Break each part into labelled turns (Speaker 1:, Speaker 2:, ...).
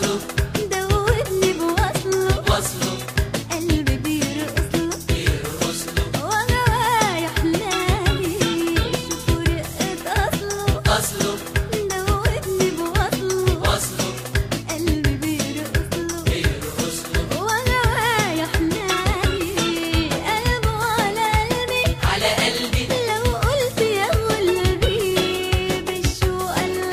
Speaker 1: أصله
Speaker 2: دوبني بوصله،
Speaker 1: وصله
Speaker 2: قلبي بيرقصله
Speaker 1: بيرقصله
Speaker 2: وهوايا حلالي، شوفوا رقة أصله
Speaker 1: أصله
Speaker 2: دوبني بوصله،
Speaker 1: وصله
Speaker 2: قلبي بيرقصله
Speaker 1: بيرقصله
Speaker 2: وهوايا حلالي، قلبه على قلبي
Speaker 1: على قلبي
Speaker 2: لو قلت يا قلبي بالشوق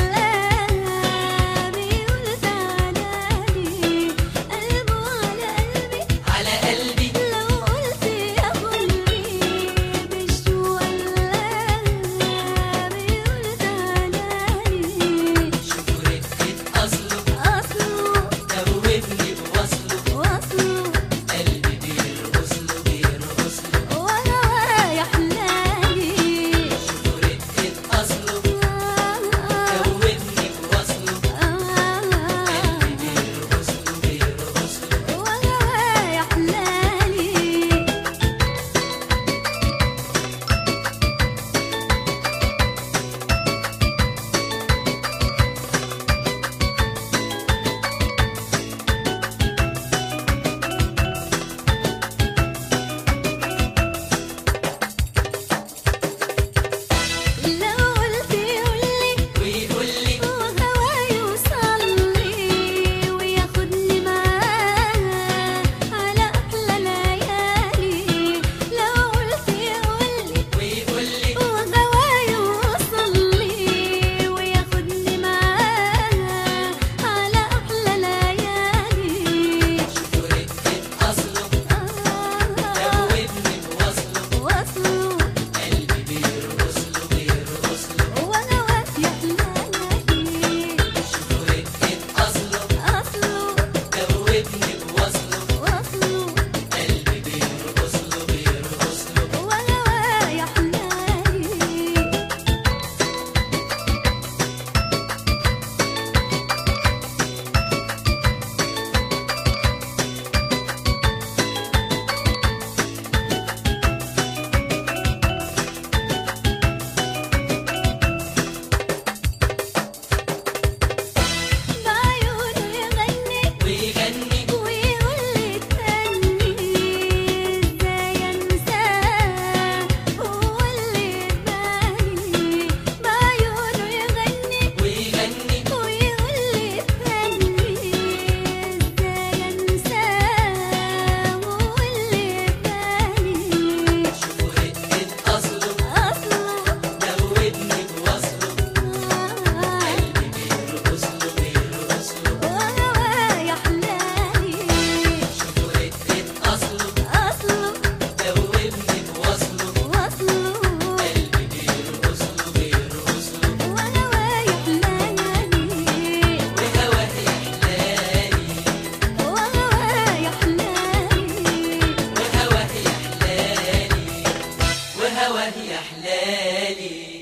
Speaker 2: قلبي بيقول تعالالي، قلبه على
Speaker 1: على
Speaker 2: قلبي
Speaker 1: قلبي
Speaker 2: لو قلت يا قلبي بالشوق قلبي بيقول تعالالي،
Speaker 1: شوفوا رقة أصله
Speaker 2: أصله
Speaker 1: دوبني بوصله
Speaker 2: وصله
Speaker 1: قلبي بيرقصله بيرقصله
Speaker 2: وهوايا حلالي،
Speaker 1: شوفوا رقة أصله دوبني بوصله قلبي بيرقصله بيرقصله
Speaker 2: وهوايا حلالي. لو قلت يقولي
Speaker 1: ويقول لي
Speaker 2: وهواي يوصلي وياخدني معاه على أحلى ليالي، لو قلت يقولي
Speaker 1: ويقول لي
Speaker 2: وهواي يوصلي وياخدني معاه على أحلى ليالي،
Speaker 1: شوفوا رقة أصله دوبني بوصله
Speaker 2: وصله
Speaker 1: قلبي بيرقصله بيرقصله
Speaker 2: وهوايا حلالي،
Speaker 1: شوفوا رقة أصله
Speaker 2: أصله
Speaker 1: دوبني بوصله
Speaker 2: وصله
Speaker 1: قلبي بيرقصله بيرقصله
Speaker 2: وهوايا حلالي. بعيونه يغني
Speaker 1: ويغني
Speaker 2: ويقول لي استني، ازاي انساه هو اللي بالي، بعيونه يغني
Speaker 1: ويغني
Speaker 2: ويقول لي استني، ازاي انساه هو اللي بالي،
Speaker 1: شوفوا رقة أصله
Speaker 2: اصله
Speaker 1: دوبني بوصله قلبي بيرقصله بيرقصله
Speaker 2: وهوايا حلالي،
Speaker 1: شوفوا رقة أصله
Speaker 2: اصله
Speaker 1: دوبني بوصله
Speaker 2: وصله
Speaker 1: قلبي بيرقصله بيرقصله
Speaker 2: وهوايا حلالي،
Speaker 1: وهواه يحلالي
Speaker 2: وهوايا حلالي،
Speaker 1: وهواه يحلالي وهواه يحلالي